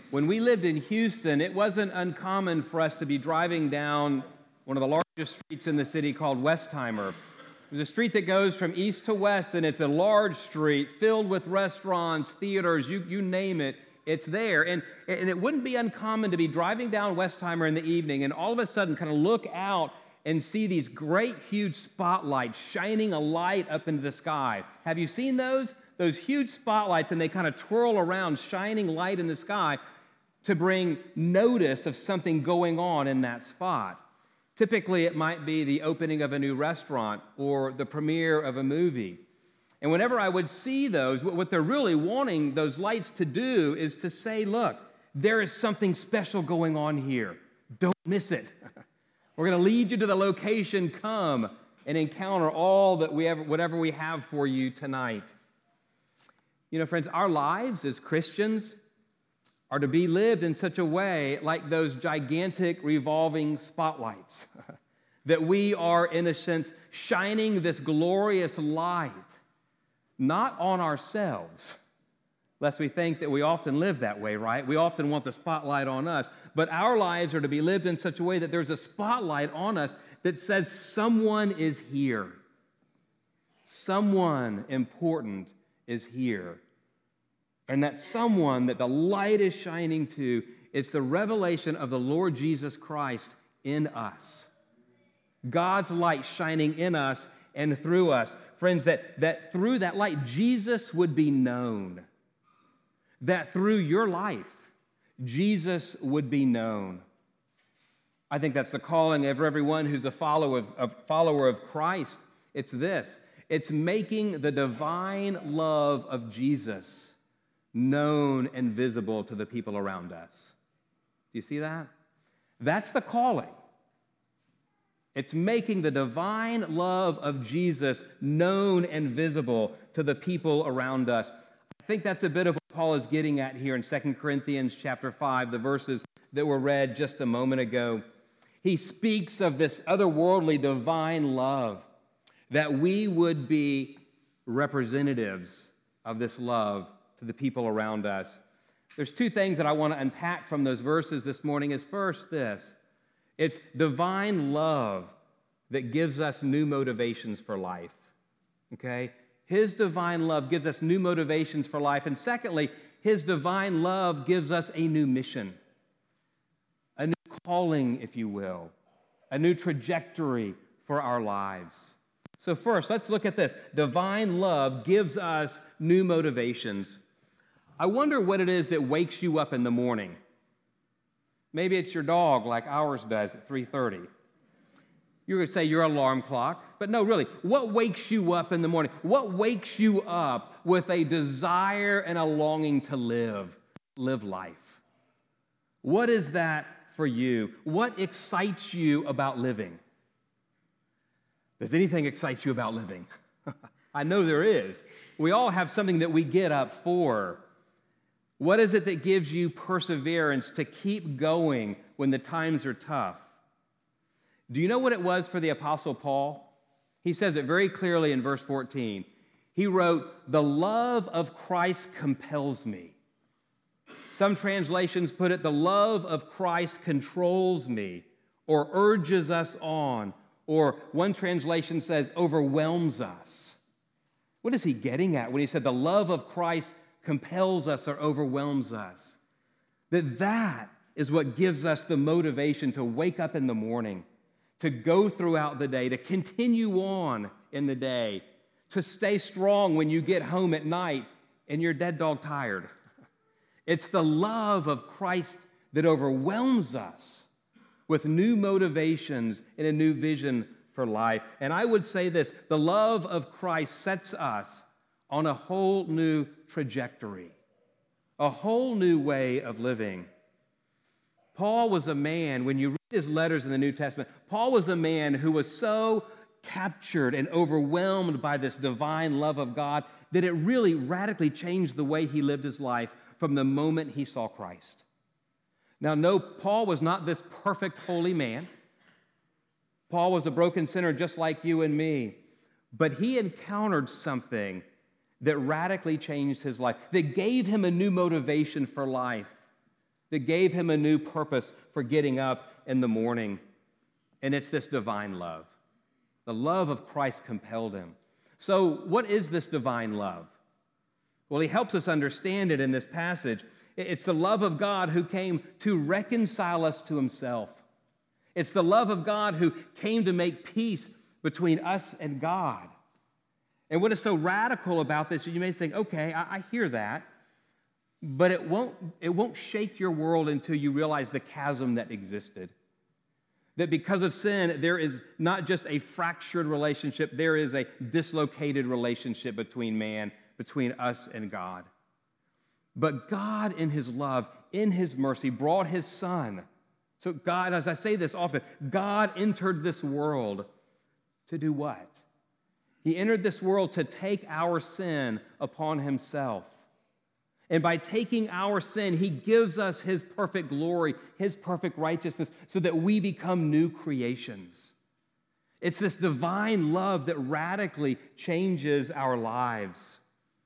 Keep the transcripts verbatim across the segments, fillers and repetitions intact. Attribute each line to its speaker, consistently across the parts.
Speaker 1: When we lived in Houston, it wasn't uncommon for us to be driving down one of the largest streets in the city called Westheimer. There's a street that goes from east to west, and it's a large street filled with restaurants, theaters, you, you name it, it's there. And, and it wouldn't be uncommon to be driving down Westheimer in the evening and all of a sudden kind of look out and see these great, huge spotlights shining a light up into the sky. Have you seen those? Those huge spotlights, and they kind of twirl around, shining light in the sky to bring notice of something going on in that spot. Typically, it might be the opening of a new restaurant or the premiere of a movie. And whenever I would see those, what they're really wanting those lights to do is to say, look, there is something special going on here. Don't miss it. We're going to lead you to the location. Come and encounter all that we have, whatever we have for you tonight. You know, friends, our lives as Christians are to be lived in such a way like those gigantic revolving spotlights, that we are, in a sense, shining this glorious light, not on ourselves, lest we think that we often live that way, right? We often want the spotlight on us, but our lives are to be lived in such a way that there's a spotlight on us that says someone is here. Someone important is here. And that someone that the light is shining to, it's the revelation of the Lord Jesus Christ in us. God's light shining in us and through us. Friends, that, that through that light, Jesus would be known. That through your life, Jesus would be known. I think that's the calling of everyone who's a follower of, a follower of Christ. It's this. It's making the divine love of Jesus known and visible to the people around us. Do you see that? That's the calling. It's making the divine love of Jesus known and visible to the people around us. I think that's a bit of what Paul is getting at here in Second Corinthians chapter five, the verses that were read just a moment ago. He speaks of this otherworldly divine love, that we would be representatives of this love to the people around us. There's two things that I want to unpack from those verses this morning. Is first this. It's divine love that gives us new motivations for life. Okay? His divine love gives us new motivations for life. And secondly, His divine love gives us a new mission, a new calling, if you will, a new trajectory for our lives. So first, let's look at this. Divine love gives us new motivations. I wonder what it is that wakes you up in the morning. Maybe it's your dog like ours does at three thirty. You're going to say your alarm clock, but no, really, what wakes you up in the morning? What wakes you up with a desire and a longing to live, live life? What is that for you? What excites you about living? Does anything excite you about living? I know there is. We all have something that we get up for. What is it that gives you perseverance to keep going when the times are tough? Do you know what it was for the Apostle Paul? He says it very clearly in verse fourteen. He wrote, "The love of Christ compels me." Some translations put it, "The love of Christ controls me," or urges us on, or one translation says, overwhelms us. What is he getting at when he said the love of Christ compels us or overwhelms us? That that is what gives us the motivation to wake up in the morning, to go throughout the day, to continue on in the day, to stay strong when you get home at night and you're dead dog tired. It's the love of Christ that overwhelms us with new motivations and a new vision for life. And I would say this, the love of Christ sets us on a whole new trajectory, a whole new way of living. Paul was a man, when you read his letters in the New Testament, Paul was a man who was so captured and overwhelmed by this divine love of God that it really radically changed the way he lived his life from the moment he saw Christ. Now, no, Paul was not this perfect, holy man. Paul was a broken sinner just like you and me, but he encountered something that radically changed his life, that gave him a new motivation for life. that gave him a new purpose for getting up in the morning. And it's this divine love. The love of Christ compelled him. So what is this divine love? Well, he helps us understand it in this passage. It's the love of God who came to reconcile us to himself. It's the love of God who came to make peace between us and God. And what is so radical about this, you may think, okay, I, I hear that, but it won't, it won't shake your world until you realize the chasm that existed. That because of sin, there is not just a fractured relationship, there is a dislocated relationship between man, between us and God. But God, in his love, in his mercy, brought his Son. So God, as I say this often, God entered this world to do what? He entered this world to take our sin upon himself. And by taking our sin, he gives us his perfect glory, his perfect righteousness, so that we become new creations. It's this divine love that radically changes our lives.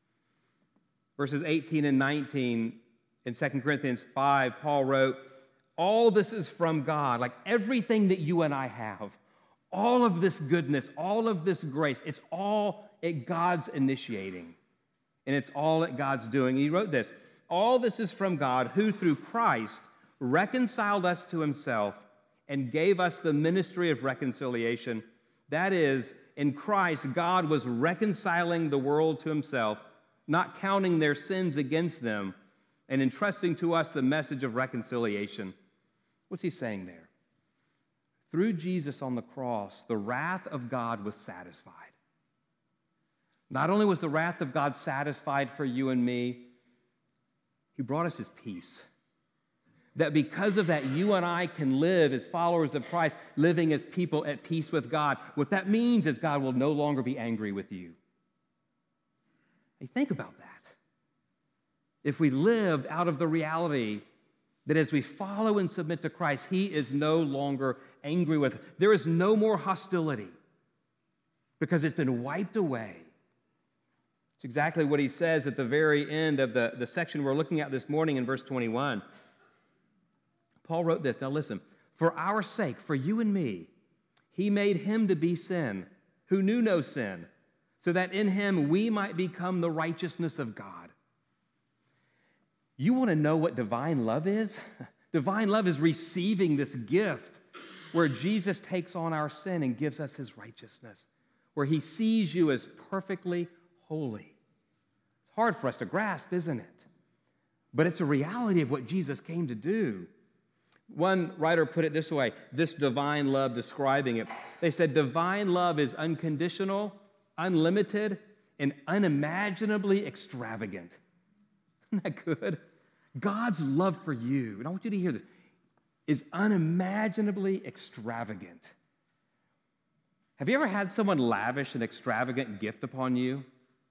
Speaker 1: Verses eighteen and nineteen in Second Corinthians five, Paul wrote, all this is from God, like everything that you and I have, all of this goodness, all of this grace, it's all at God's initiating. And it's all that God's doing. He wrote this, all this is from God, who through Christ reconciled us to himself and gave us the ministry of reconciliation. That is, in Christ, God was reconciling the world to himself, not counting their sins against them, and entrusting to us the message of reconciliation. What's he saying there? Through Jesus on the cross, the wrath of God was satisfied. Not only was the wrath of God satisfied for you and me, he brought us his peace. That because of that, you and I can live as followers of Christ, living as people at peace with God. What that means is God will no longer be angry with you. Hey, think about that. If we lived out of the reality that as we follow and submit to Christ, he is no longer angry with us. There is no more hostility because it's been wiped away. It's exactly what he says at the very end of the, the section we're looking at this morning in verse twenty-one. Paul wrote this. Now listen, for our sake, for you and me, he made him to be sin, who knew no sin, so that in him we might become the righteousness of God. You want to know what divine love is? Divine love is receiving this gift where Jesus takes on our sin and gives us his righteousness, where he sees you as perfectly holy. It's hard for us to grasp, isn't it? But it's a reality of what Jesus came to do. One writer put it this way, this divine love describing it. They said, divine love is unconditional, unlimited, and unimaginably extravagant. Isn't that good? God's love for you, and I want you to hear this, is unimaginably extravagant. Have you ever had someone lavish an extravagant gift upon you?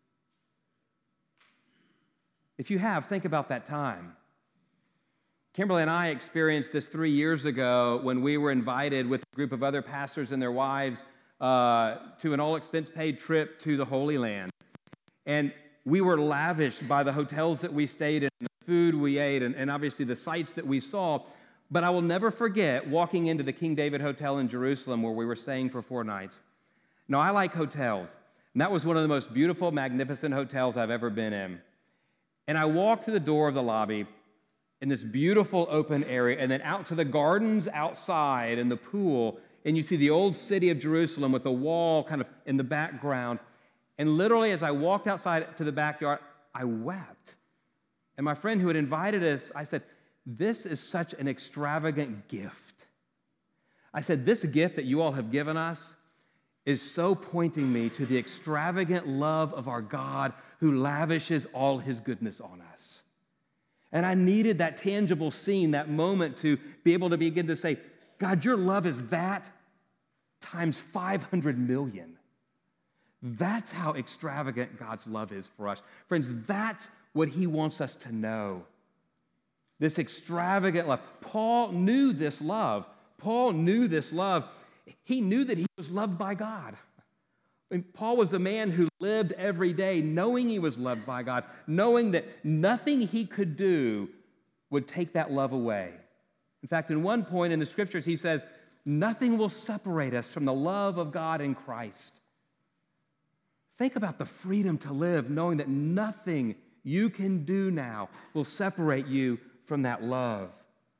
Speaker 1: If you have, think about that time. Kimberly and I experienced this three years ago when we were invited with a group of other pastors and their wives uh, to an all-expense-paid trip to the Holy Land. And we were lavished by the hotels that we stayed in, the food we ate, and, and obviously the sights that we saw. But I will never forget walking into the King David Hotel in Jerusalem where we were staying for four nights. Now, I like hotels, and that was one of the most beautiful, magnificent hotels I've ever been in. And I walked to the door of the lobby in this beautiful open area, and then out to the gardens outside and the pool, and you see the old city of Jerusalem with the wall kind of in the background. And literally, as I walked outside to the backyard, I wept. And my friend who had invited us, I said, this is such an extravagant gift. I said, this gift that you all have given us is so pointing me to the extravagant love of our God who lavishes all his goodness on us. And I needed that tangible scene, that moment to be able to begin to say, God, your love is that times five hundred million. That's how extravagant God's love is for us. Friends, that's what he wants us to know. This extravagant love. Paul knew this love. Paul knew this love. He knew that he was loved by God. I mean, Paul was a man who lived every day knowing he was loved by God, knowing that nothing he could do would take that love away. In fact, in one point in the scriptures, he says, nothing will separate us from the love of God in Christ. Think about the freedom to live knowing that nothing you can do now will separate you from that love.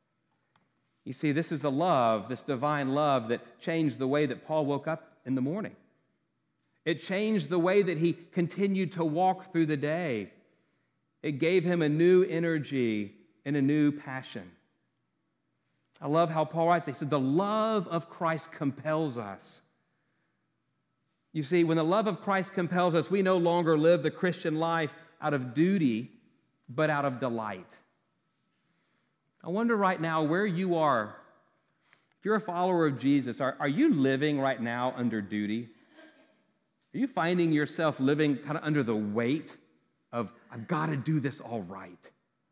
Speaker 1: You see, this is the love, this divine love that changed the way that Paul woke up in the morning. It changed the way that he continued to walk through the day. It gave him a new energy and a new passion. I love how Paul writes, he said, the love of Christ compels us. You see, when the love of Christ compels us, we no longer live the Christian life out of duty, but out of delight. I wonder right now where you are. If you're a follower of Jesus, are, are you living right now under duty? Are you finding yourself living kind of under the weight of, I've got to do this all right?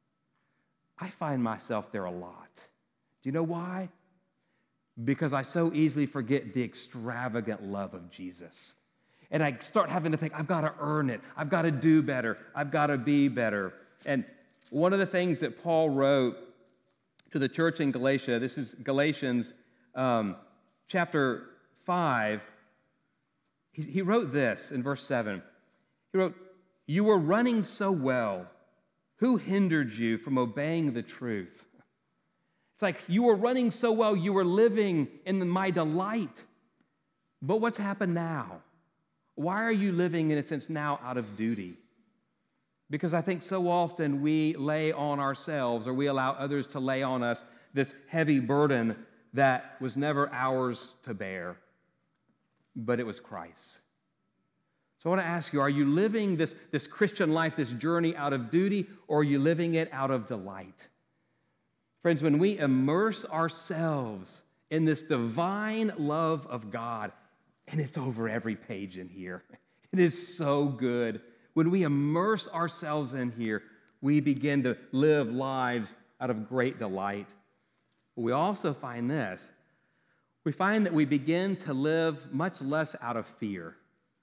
Speaker 1: I find myself there a lot. Do you know why? Because I so easily forget the extravagant love of Jesus. And I start having to think, I've got to earn it. I've got to do better. I've got to be better. And one of the things that Paul wrote to the church in Galatia, this is Galatians um, chapter five, he, he wrote this in verse seven. He wrote, you were running so well. Who hindered you from obeying the truth? It's like you were running so well, you were living in my delight. But what's happened now? Why are you living, in a sense, now out of duty? Because I think so often we lay on ourselves, or we allow others to lay on us, this heavy burden that was never ours to bear, but it was Christ's. So I want to ask you, are you living this, this Christian life, this journey out of duty, or are you living it out of delight? Friends, when we immerse ourselves in this divine love of God, and it's over every page in here, it is so good. When we immerse ourselves in here, we begin to live lives out of great delight. But we also find this. We find that we begin to live much less out of fear.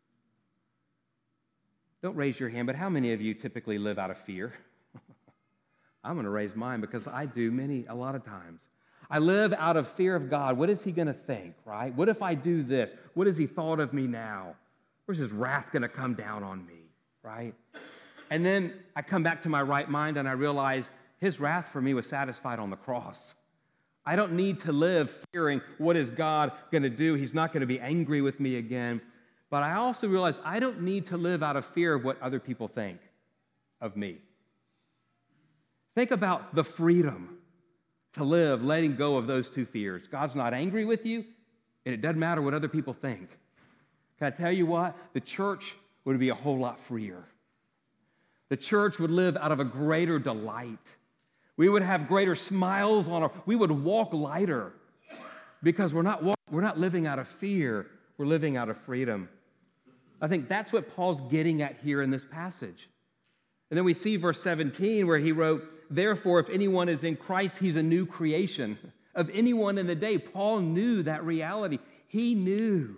Speaker 1: Don't raise your hand, but how many of you typically live out of fear? I'm going to raise mine because I do many, a lot of times. I live out of fear of God. What is he going to think, right? What if I do this? What has he thought of me now? Where's his wrath going to come down on me, right? And then I come back to my right mind and I realize his wrath for me was satisfied on the cross. I don't need to live fearing what is God going to do. He's not going to be angry with me again. But I also realize I don't need to live out of fear of what other people think of me. Think about the freedom to live letting go of those two fears. God's not angry with you, and it doesn't matter what other people think. Can I tell you what? The church would be a whole lot freer. The church would live out of a greater delight. We would have greater smiles on our, we would walk lighter because we're not, walk, we're not living out of fear, we're living out of freedom. I think that's what Paul's getting at here in this passage. And then we see verse seventeen where he wrote, therefore, if anyone is in Christ, he's a new creation. Of anyone in the day, Paul knew that reality. He knew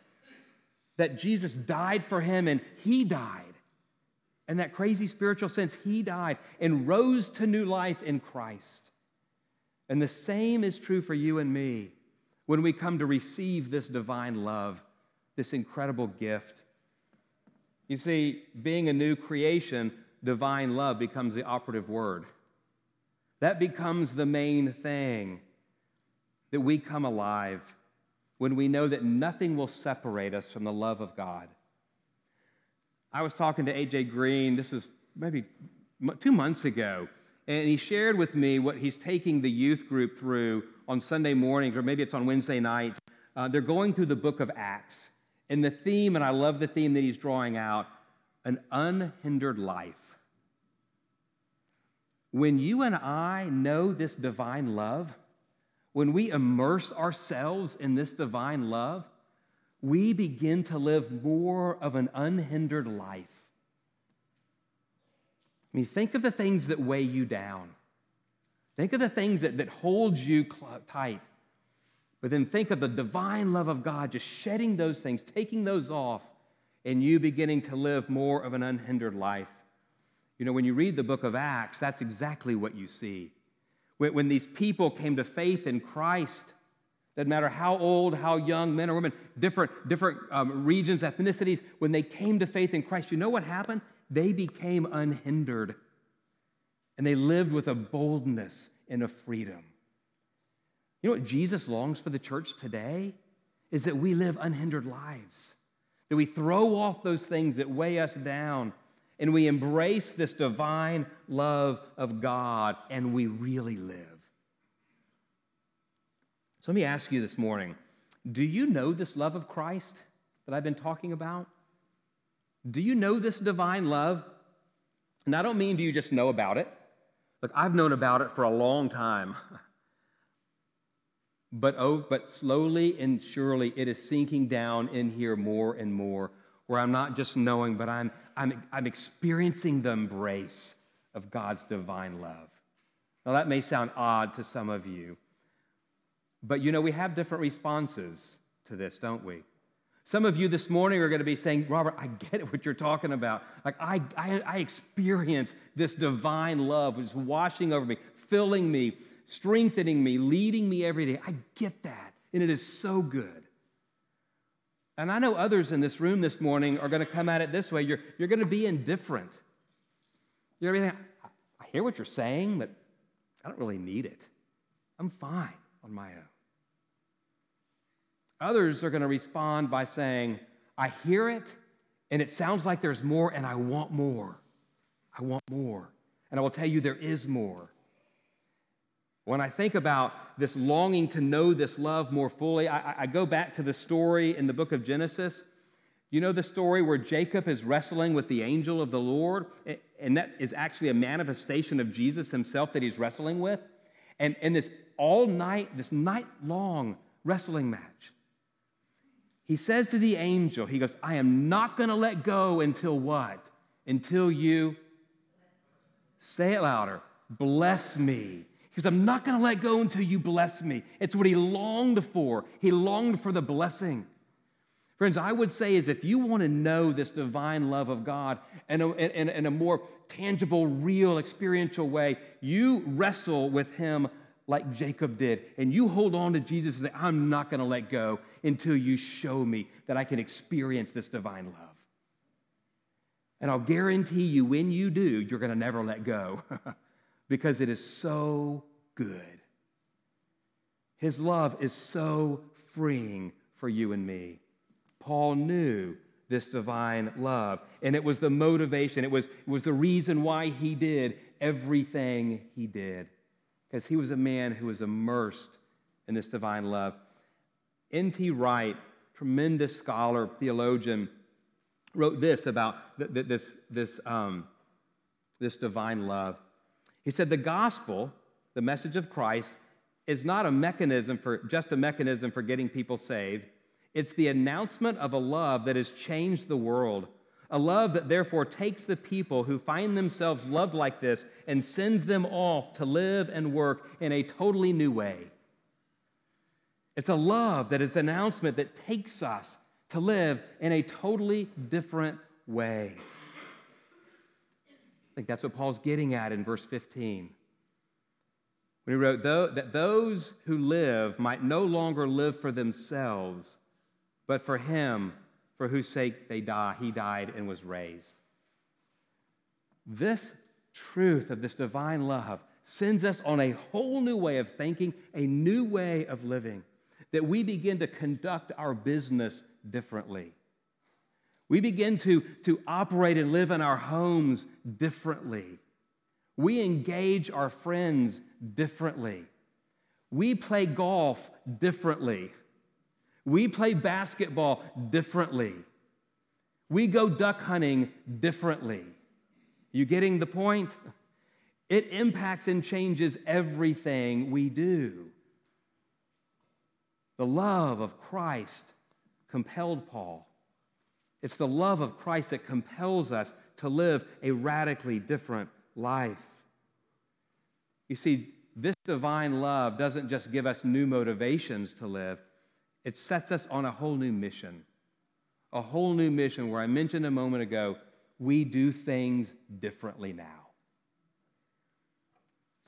Speaker 1: that Jesus died for him and he died. In that crazy spiritual sense, he died and rose to new life in Christ. And the same is true for you and me when we come to receive this divine love, this incredible gift. You see, being a new creation, divine love becomes the operative word. That becomes the main thing, that we come alive when we know that nothing will separate us from the love of God. I was talking to A J Green, this is maybe two months ago, and he shared with me what he's taking the youth group through on Sunday mornings, or maybe it's on Wednesday nights. Uh, they're going through the book of Acts. And the theme, and I love the theme that he's drawing out, an unhindered life. When you and I know this divine love, when we immerse ourselves in this divine love, we begin to live more of an unhindered life. I mean, think of the things that weigh you down. Think of the things that, that hold you tight. But then think of the divine love of God just shedding those things, taking those off, and you beginning to live more of an unhindered life. You know, when you read the book of Acts, that's exactly what you see. When, when these people came to faith in Christ, doesn't matter how old, how young, men or women, different, different um, regions, ethnicities, when they came to faith in Christ, you know what happened? They became unhindered. And they lived with a boldness and a freedom. You know what Jesus longs for the church today? Is that we live unhindered lives. That we throw off those things that weigh us down and we embrace this divine love of God and we really live. So let me ask you this morning, do you know this love of Christ that I've been talking about? Do you know this divine love? And I don't mean do you just know about it. Look, I've known about it for a long time. But oh, but slowly and surely it is sinking down in here more and more, where I'm not just knowing, but I'm, I'm, I'm experiencing the embrace of God's divine love. Now that may sound odd to some of you, but you know, we have different responses to this, don't we? Some of you this morning are going to be saying, Robert, I get what you're talking about. Like, I, I, I experience this divine love which is washing over me, filling me, strengthening me, leading me every day. I get that, and it is so good. And I know others in this room this morning are going to come at it this way. You're, you're going to be indifferent. You're going to be thinking, I hear what you're saying, but I don't really need it. I'm fine on my own. Others are going to respond by saying, I hear it, and it sounds like there's more, and I want more. I want more. And I will tell you, there is more. When I think about this longing to know this love more fully, I, I go back to the story in the book of Genesis. You know the story where Jacob is wrestling with the angel of the Lord, and that is actually a manifestation of Jesus himself that he's wrestling with. And, and this all night, this night-long wrestling match. He says to the angel, he goes, I am not going to let go until what? Until you, say it louder, bless me. He goes, I'm not going to let go until you bless me. It's what he longed for. He longed for the blessing. Friends, I would say is if you want to know this divine love of God in a, in, in a more tangible, real, experiential way, you wrestle with him like Jacob did. And you hold on to Jesus and say, I'm not going to let go until you show me that I can experience this divine love. And I'll guarantee you when you do, you're going to never let go because it is so good. His love is so freeing for you and me. Paul knew this divine love, and it was the motivation, it was, it was the reason why he did everything he did. Because he was a man who was immersed in this divine love. N T Wright, tremendous scholar, theologian, wrote this about th- th- this, this, um, this divine love. He said, the gospel, the message of Christ, is not a mechanism for, just a mechanism for getting people saved. It's the announcement of a love that has changed the world. A love that therefore takes the people who find themselves loved like this and sends them off to live and work in a totally new way. It's a love that is an announcement that takes us to live in a totally different way. I think that's what Paul's getting at in verse fifteen. When he wrote, that those who live might no longer live for themselves, but for him for whose sake they die, he died and was raised. This truth of this divine love sends us on a whole new way of thinking, a new way of living, that we begin to conduct our business differently. We begin to, to operate and live in our homes differently. We engage our friends differently. We play golf differently. We play basketball differently. We go duck hunting differently. You getting the point? It impacts and changes everything we do. The love of Christ compelled Paul. It's the love of Christ that compels us to live a radically different life. You see, this divine love doesn't just give us new motivations to live. It sets us on a whole new mission, a whole new mission where I mentioned a moment ago, we do things differently now.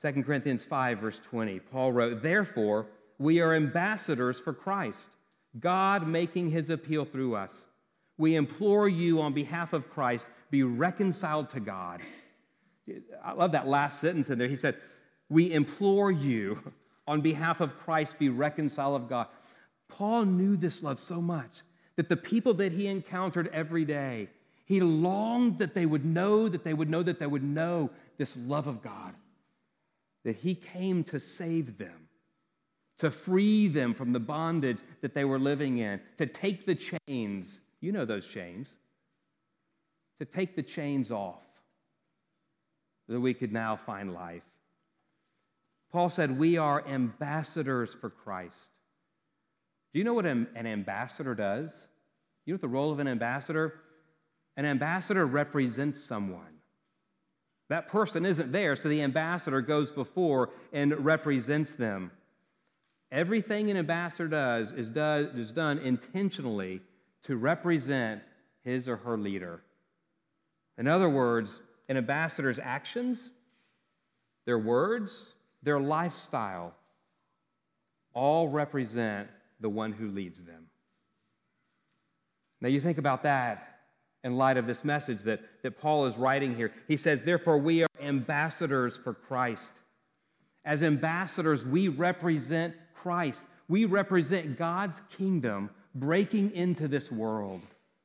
Speaker 1: Second Corinthians five, verse twenty, Paul wrote, "Therefore, we are ambassadors for Christ, God making his appeal through us. We implore you on behalf of Christ, be reconciled to God." I love that last sentence in there. He said, "We implore you on behalf of Christ, be reconciled of God." Paul knew this love so much that the people that he encountered every day, he longed that they would know, that they would know, that they would know this love of God, that he came to save them, to free them from the bondage that they were living in, to take the chains, you know those chains, to take the chains off, so that we could now find life. Paul said, we are ambassadors for Christ. Do you know what an ambassador does? You know what the role of an ambassador? An ambassador represents someone. That person isn't there, so the ambassador goes before and represents them. Everything an ambassador does is, does is done intentionally to represent his or her leader. In other words, an ambassador's actions, their words, their lifestyle, all represent the one who leads them. Now you think about that in light of this message that, that Paul is writing here. He says, therefore, we are ambassadors for Christ. As ambassadors, we represent Christ. We represent God's kingdom breaking into this world.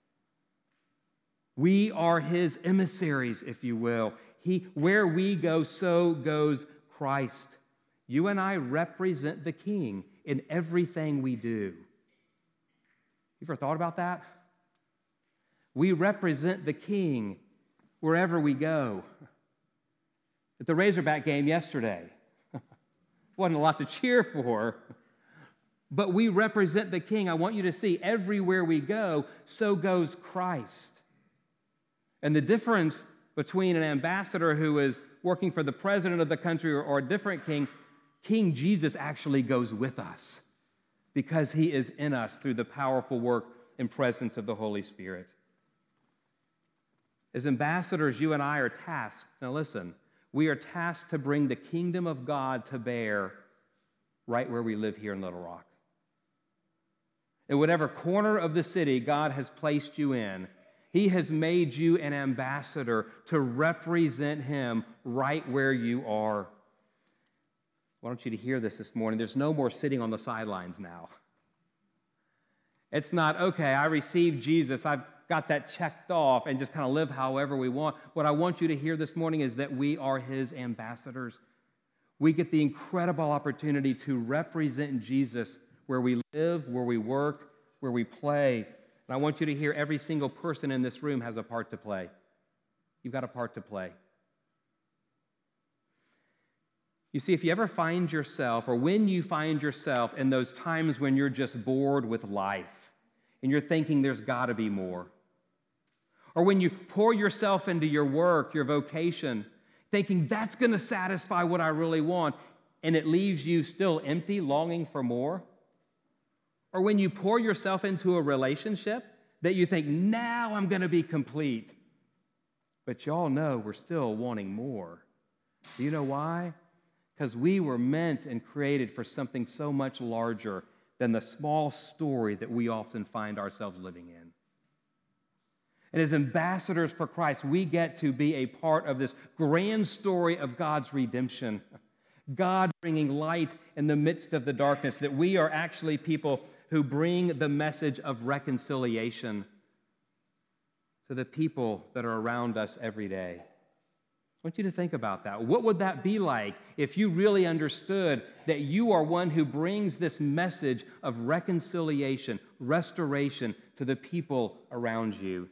Speaker 1: We are his emissaries, if you will. He, where we go, so goes Christ. You and I represent the King in everything we do. You ever thought about that? We represent the King wherever we go. At the Razorback game yesterday, wasn't a lot to cheer for, but we represent the King. I want you to see everywhere we go, so goes Christ. And the difference between an ambassador who is working for the president of the country or, or a different king, King Jesus actually goes with us because he is in us through the powerful work and presence of the Holy Spirit. As ambassadors, you and I are tasked, now listen, we are tasked to bring the kingdom of God to bear right where we live here in Little Rock. In whatever corner of the city God has placed you in, he has made you an ambassador to represent him right where you are. I want you to hear this this morning. There's no more sitting on the sidelines now. It's not, okay, I received Jesus, I've got that checked off, and just kind of live however we want. What I want you to hear this morning is that we are his ambassadors. We get the incredible opportunity to represent Jesus where we live, where we work, where we play. And I want you to hear every single person in this room has a part to play. You've got a part to play. You see, if you ever find yourself, or when you find yourself in those times when you're just bored with life, and you're thinking there's got to be more, or when you pour yourself into your work, your vocation, thinking that's going to satisfy what I really want, and it leaves you still empty, longing for more, or when you pour yourself into a relationship that you think, now I'm going to be complete, but y'all know we're still wanting more. Do you know why? Because we were meant and created for something so much larger than the small story that we often find ourselves living in. And as ambassadors for Christ, we get to be a part of this grand story of God's redemption. God bringing light in the midst of the darkness, that we are actually people who bring the message of reconciliation to the people that are around us every day. I want you to think about that. What would that be like if you really understood that you are one who brings this message of reconciliation, restoration to the people around you?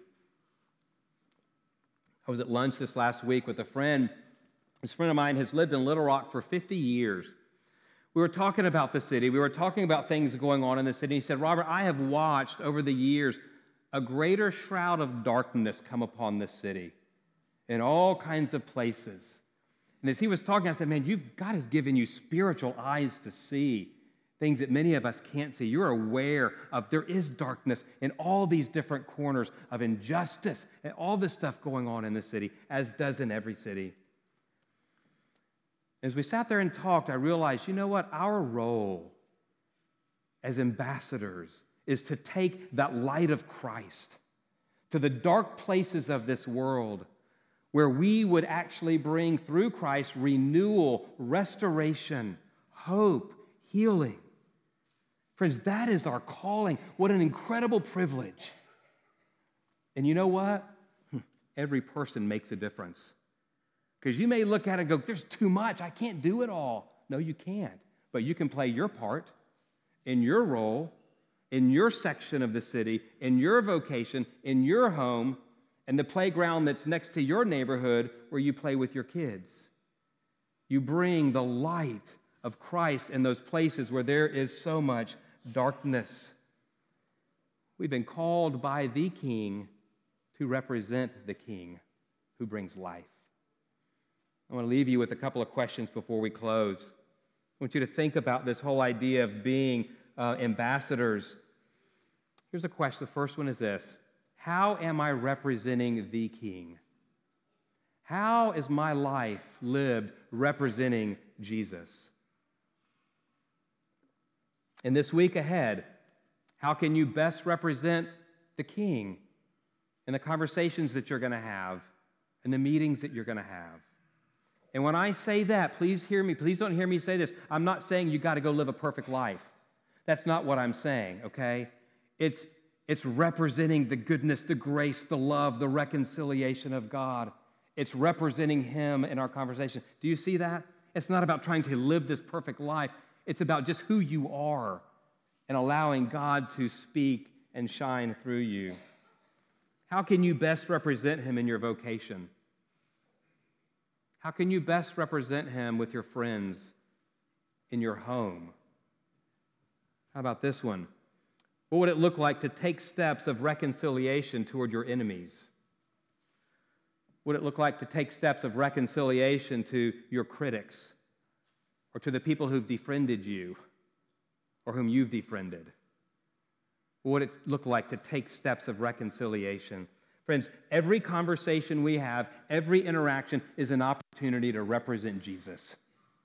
Speaker 1: I was at lunch this last week with a friend. This friend of mine has lived in Little Rock for fifty years. We were talking about the city. We were talking about things going on in the city. He said, Robert, I have watched over the years a greater shroud of darkness come upon this city in all kinds of places. And as he was talking, I said, man, you've, God has given you spiritual eyes to see things that many of us can't see. You're aware of there is darkness in all these different corners of injustice and all this stuff going on in the city, as does in every city. As we sat there and talked, I realized, you know what? Our role as ambassadors is to take that light of Christ to the dark places of this world where we would actually bring through Christ renewal, restoration, hope, healing. Friends, that is our calling. What an incredible privilege. And you know what? Every person makes a difference. Because you may look at it and go, there's too much. I can't do it all. No, you can't. But you can play your part in your role, in your section of the city, in your vocation, in your home, and the playground that's next to your neighborhood where you play with your kids. You bring the light of Christ in those places where there is so much darkness. We've been called by the King to represent the King who brings life. I want to leave you with a couple of questions before we close. I want you to think about this whole idea of being uh, ambassadors. Here's a question. The first one is this: how am I representing the King? How is my life lived representing Jesus? In this week ahead, how can you best represent the King in the conversations that you're going to have, in the meetings that you're going to have? And when I say that, please hear me. Please don't hear me say this. I'm not saying you got to go live a perfect life. That's not what I'm saying, okay? It's, it's representing the goodness, the grace, the love, the reconciliation of God. It's representing Him in our conversation. Do you see that? It's not about trying to live this perfect life. It's about just who you are and allowing God to speak and shine through you. How can you best represent Him in your vocation? How can you best represent Him with your friends in your home? How about this one? What would it look like to take steps of reconciliation toward your enemies? What would it look like to take steps of reconciliation to your critics or to the people who've defriended you or whom you've defriended? What would it look like to take steps of reconciliation? Friends, every conversation we have, every interaction is an opportunity to represent Jesus.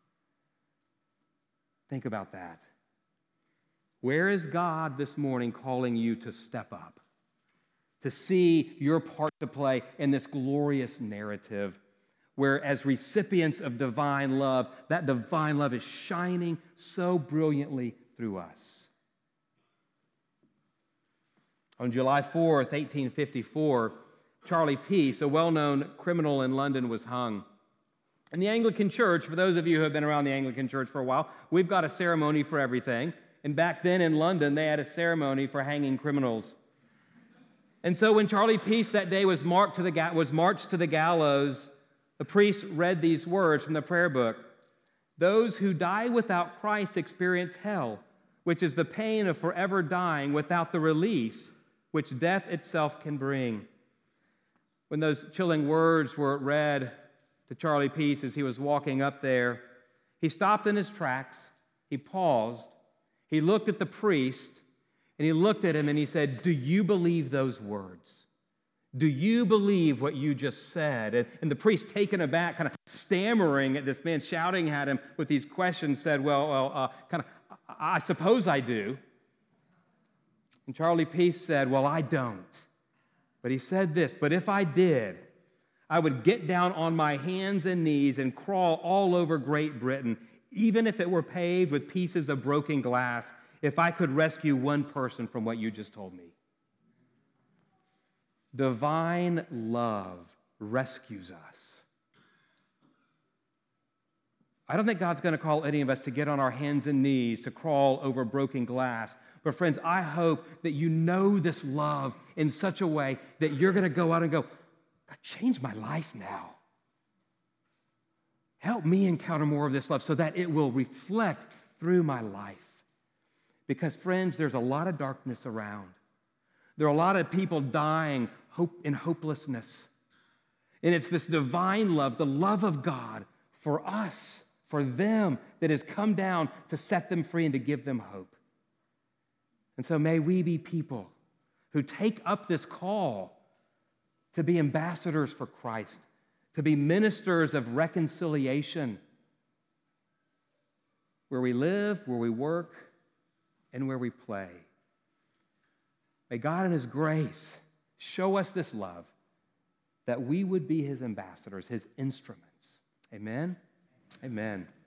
Speaker 1: Think about that. Where is God this morning calling you to step up, to see your part to play in this glorious narrative where, as recipients of divine love, that divine love is shining so brilliantly through us? On July fourth, eighteen fifty-four, Charlie Peace, a well-known criminal in London, was hung. In the Anglican Church, for those of you who have been around the Anglican Church for a while, we've got a ceremony for everything. And back then in London, they had a ceremony for hanging criminals. And so when Charlie Peace that day was marked to the ga- was marched to the gallows, the priest read these words from the prayer book: "Those who die without Christ experience hell, which is the pain of forever dying without the release which death itself can bring." When those chilling words were read to Charlie Peace as he was walking up there, he stopped in his tracks, he paused, he looked at the priest, and he looked at him and he said, "Do you believe those words? Do you believe what you just said?" And, and the priest, taken aback, kind of stammering at this man, shouting at him with these questions, said, well, well uh, kind of, I suppose I do. And Charlie Peace said, "Well, I don't." But he said this: "But if I did, I would get down on my hands and knees and crawl all over Great Britain, even if it were paved with pieces of broken glass, if I could rescue one person from what you just told me." Divine love rescues us. I don't think God's going to call any of us to get on our hands and knees to crawl over broken glass. But friends, I hope that you know this love in such a way that you're going to go out and go, "God, change my life now. Help me encounter more of this love so that it will reflect through my life." Because, friends, there's a lot of darkness around. There are a lot of people dying hope in hopelessness. And it's this divine love, the love of God for us, for them, that has come down to set them free and to give them hope. And so may we be people who take up this call to be ambassadors for Christ, to be ministers of reconciliation, where we live, where we work, and where we play. May God in his grace show us this love, that we would be his ambassadors, his instruments. Amen? Amen.